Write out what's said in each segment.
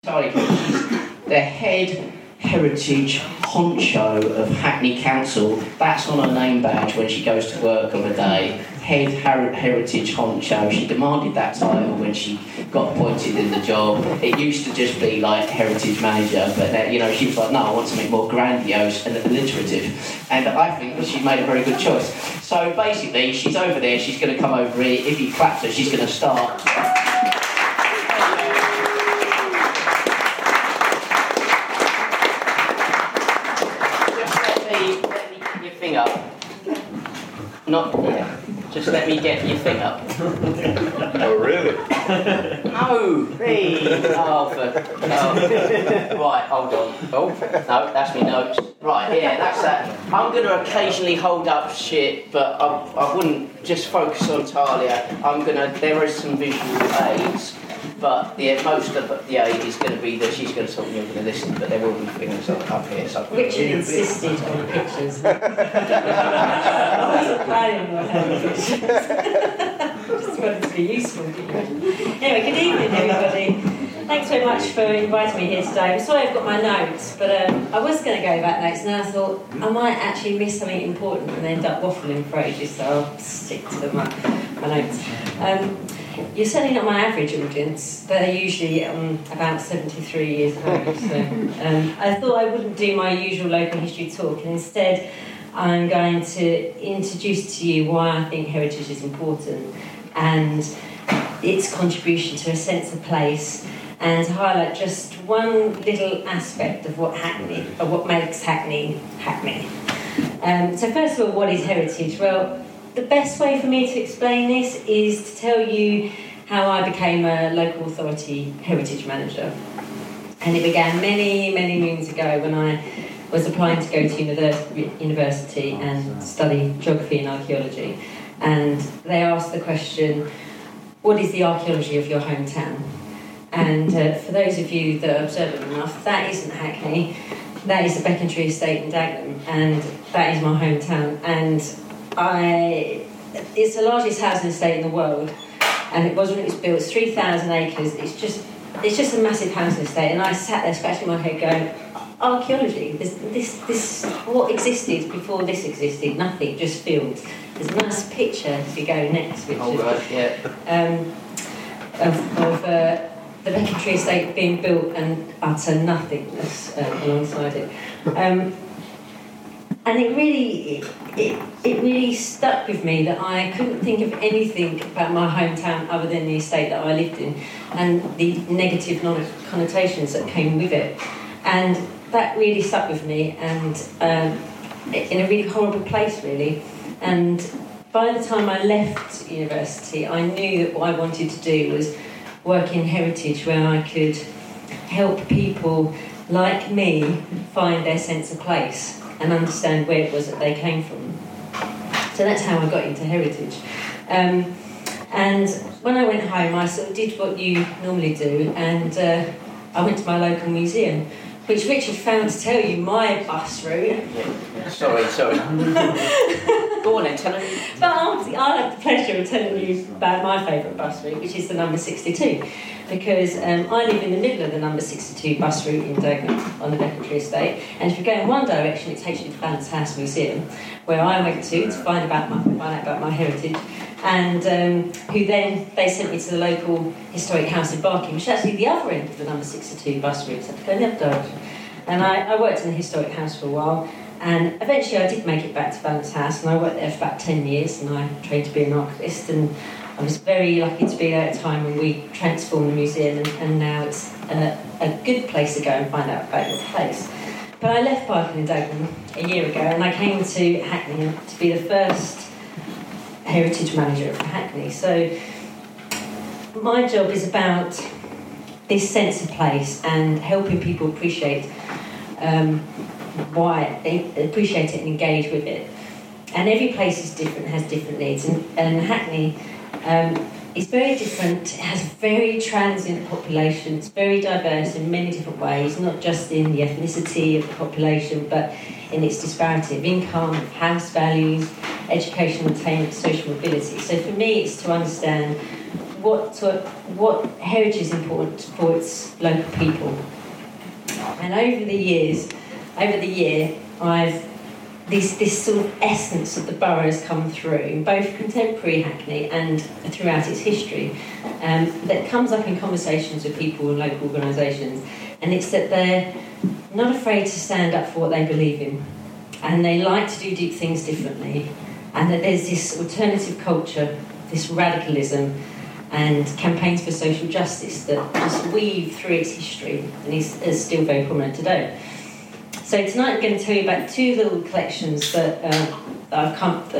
Charlie, she's the head heritage honcho of Hackney Council. That's on her name badge when she goes to work of a day. Head heritage honcho. She demanded that title when she got appointed in the job. It used to just be like heritage manager, but she was like, no, I want something more grandiose and alliterative. And I think that she made a very good choice. So basically, she's over there. She's going to come over here. If you clap her, she's going to start. Just let me get your thing up. Oh, really? No, please. Right, hold on. Oh, no, that's me notes. Right, yeah, that's that. I'm going to occasionally hold up shit, but I wouldn't just focus on Talia. There are some visual aids, but most of the aid is going to be that she's going to talk and you're going to listen, but there will be things up here. So Richard insisted on pictures. I wasn't planning on having pictures. Just wanted to be useful. Anyway, good evening, everybody. Thanks very much for inviting me here today. I'm sorry I've got my notes, but I was going to go about notes, and then I thought I might actually miss something important and end up waffling for ages, so I'll stick to my notes. You're certainly not my average audience. They're usually about 73 years old. So I thought I wouldn't do my usual local history talk, and instead I'm going to introduce to you why I think heritage is important and its contribution to a sense of place, and to highlight just one little aspect of what makes Hackney Hackney. So first of all, what is heritage? Well, the best way for me to explain this is to tell you how I became a local authority heritage manager. And it began many, many moons ago when I was applying to go to university and study geography and archaeology. And they asked the question, what is the archaeology of your hometown? And for those of you that are observant enough, that isn't Hackney, that is the Becontree Estate in Dagenham, and that is my hometown. And it's the largest housing estate in the world, and it was when it was built. It's 3,000 acres. It's just a massive housing estate, and I sat there scratching my head going, archaeology, this what existed before this existed? Nothing, just fields. There's a nice picture if you go next, which of the Becontree Estate being built and utter nothingness alongside it. And it really stuck with me that I couldn't think of anything about my hometown other than the estate that I lived in and the negative connotations that came with it. And that really stuck with me, and in a really horrible place, really. And by the time I left university, I knew that what I wanted to do was work in heritage, where I could help people like me find their sense of place and understand where it was that they came from. So that's how I got into heritage. And when I went home, I sort of did what you normally do, and I went to my local museum, which Richard found to tell you my bus route. Sorry. Go on then, tell me. But I'll have the pleasure of telling you about my favourite bus route, which is the number 62, because I live in the middle of the number 62 bus route in Dagenham on the Becontree Estate, and if you go in one direction, it takes you to Balance House Museum, where I went to find out about my heritage, and they sent me to the local historic house in Barking, which is actually the other end of the number 62 bus route, so I had to go in the other direction. And I worked in the historic house for a while, and eventually I did make it back to Balance House, and I worked there for about 10 years, and I trained to be an archivist, and I was very lucky to be there at a time when we transformed the museum, and now it's a good place to go and find out about your place. But I left Barking and Dagenham a year ago, and I came to Hackney to be the first heritage manager for Hackney. So my job is about this sense of place and helping people appreciate why they appreciate it and engage with it. And every place is different, has different needs, and Hackney is very different. It has a very transient population. It's very diverse in many different ways, not just in the ethnicity of the population, but in its disparity of income, of house values, educational attainment, social mobility. So for me, it's to understand what heritage is important for its local people. And over the year, this sort of essence of the borough has come through in both contemporary Hackney and throughout its history, that comes up in conversations with people in local organisations, and it's that they're not afraid to stand up for what they believe in, and they like to do things differently, and that there's this alternative culture, this radicalism, and campaigns for social justice that just weave through its history and is still very prominent today. So tonight I'm going to tell you about two little collections that I've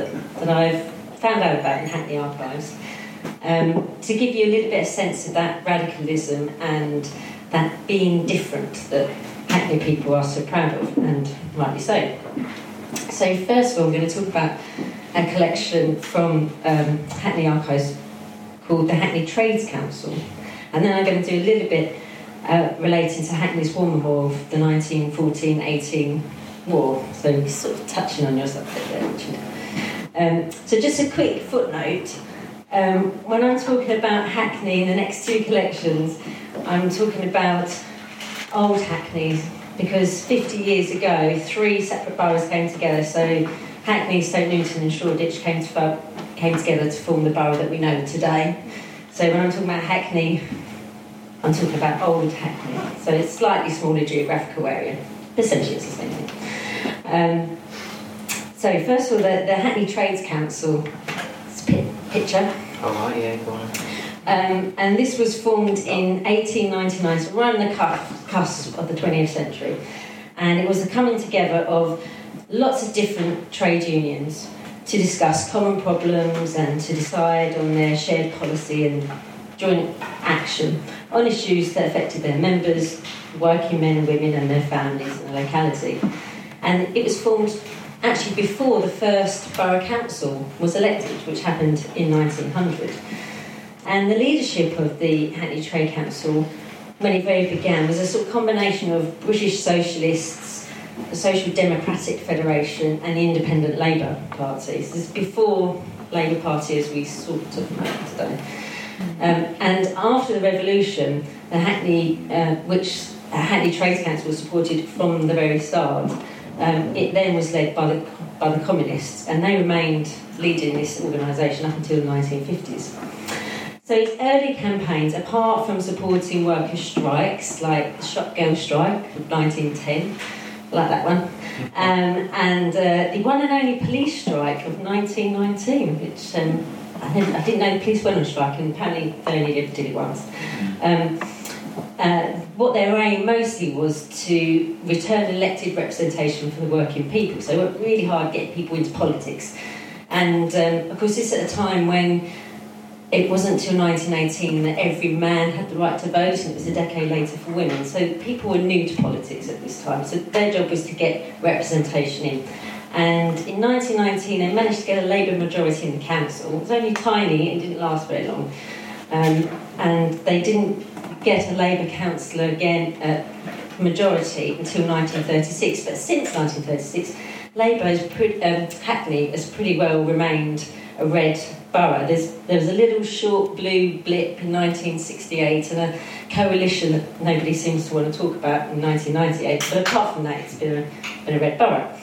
found out about in Hackney Archives, to give you a little bit of sense of that radicalism and that being different that Hackney people are so proud of, and rightly so. So first of all, I'm going to talk about a collection from Hackney Archives called the Hackney Trades Council, and then I'm going to do a little bit relating to Hackney's War Memorial of the 1914-18 war, so sort of touching on your subject there, Richard. So just a quick footnote, when I'm talking about Hackney in the next two collections, I'm talking about old Hackney, because 50 years ago, three separate boroughs came together, so Hackney, Stoke Newington and Shoreditch came together to form the borough that we know today. So when I'm talking about Hackney, I'm talking about old Hackney. So it's slightly smaller geographical area. Essentially it's the same thing. So first of all, the Hackney Trades Council, it's a picture. Oh, right, yeah, go on. And this was formed in 1899, so right on the cusp of the 20th century. And it was the coming together of lots of different trade unions to discuss common problems and to decide on their shared policy and joint action on issues that affected their members, working men and women and their families in the locality. And it was formed actually before the first borough council was elected, which happened in 1900. And the leadership of the Hackney Trade Council, when it very began, was a sort of combination of British socialists, the Social Democratic Federation and the Independent Labour Party. This is before Labour Party as we sort of know it today. And after the revolution, the Hackney Trades Council was supported from the very start. It then was led by the communists, and they remained leading this organisation up until the 1950s. So its early campaigns, apart from supporting workers' strikes, like the Shop Girl Strike of 1910, I like that one, and the one and only police strike of 1919, which I didn't know the police went on strike, and apparently they only ever did it once. What their aim mostly was to return elected representation for the working people. So they worked really hard getting people into politics. And of course, this at a time when it wasn't until 1918 that every man had the right to vote, and it was a decade later for women. So people were new to politics at this time. So their job was to get representation in. And in 1919, they managed to get a Labour majority in the council. It was only tiny, it didn't last very long. And they didn't get a Labour councillor again majority until 1936. But since 1936, Hackney has pretty well remained a red borough. There was a little short blue blip in 1968 and a coalition that nobody seems to want to talk about in 1998. But apart from that, it's been a red borough.